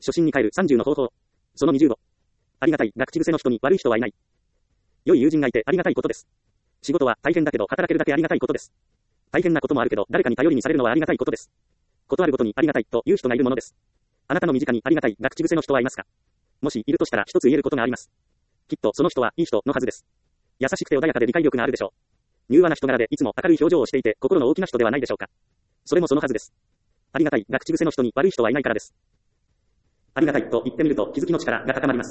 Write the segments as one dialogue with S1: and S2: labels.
S1: 初心に帰る30の方法。その20度。ありがたいが口癖の人に悪い人はいない。良い友人がいてありがたいことです。仕事は大変だけど働けるだけありがたいことです。大変なこともあるけど誰かに頼りにされるのはありがたいことです。ことあるごとにありがたいという人がいるものです。あなたの身近にありがたいが口癖の人はいますか？もしいるとしたら一つ言えることがあります。きっとその人はいい人のはずです。優しくて穏やかで理解力があるでしょう。柔和な人柄でいつも明るい表情をしていて心の大きな人ではないでしょうか。それもそのはずです。ありがたいが口癖の人に悪い人はいないからです。ありがたいと言ってみると気づきの力が高まります。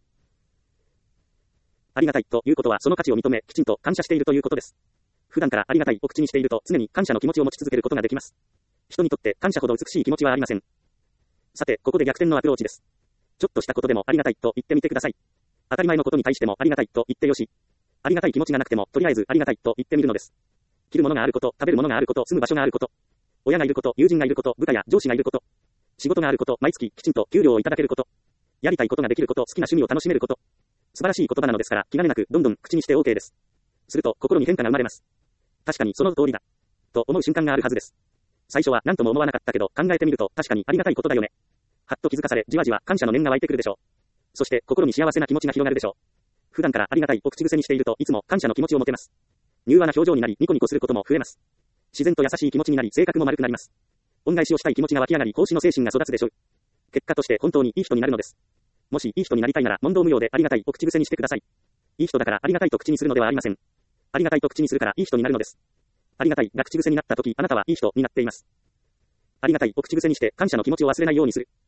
S1: ありがたいということはその価値を認めきちんと感謝しているということです。普段からありがたいを口にしていると常に感謝の気持ちを持ち続けることができます。人にとって感謝ほど美しい気持ちはありません。さて、ここで逆転のアプローチです。ちょっとしたことでもありがたいと言ってみてください。当たり前のことに対してもありがたいと言ってよし。ありがたい気持ちがなくてもとりあえずありがたいと言ってみるのです。着るものがあること、食べるものがあること、住む場所があること、親がいること、友人がいること、部下や上司がいること、仕事があること、毎月きちんと給料をいただけること、やりたいことができること、好きな趣味を楽しめること。素晴らしい言葉なのですから、気兼ねなくどんどん口にして OK です。すると心に変化が生まれます。確かにその通りだ。と思う瞬間があるはずです。最初は何とも思わなかったけど、考えてみると確かにありがたいことだよね。はっと気づかされ、じわじわ感謝の念が湧いてくるでしょう。そして心に幸せな気持ちが広がるでしょう。普段からありがたいを口癖にしているといつも感謝の気持ちを持てます。柔和な表情になり、ニコニコすることも増えます。自然と優しい気持ちになり、性格も丸くなります。恩返しをしたい気持ちが湧き上がり、奉仕の精神が育つでしょう。結果として本当にいい人になるのです。もしいい人になりたいなら問答無用でありがたいを口癖にしてください。いい人だからありがたいと口にするのではありません。ありがたいと口にするからいい人になるのです。ありがたいが口癖になったとき、あなたはいい人になっています。ありがたいを口癖にして感謝の気持ちを忘れないようにする。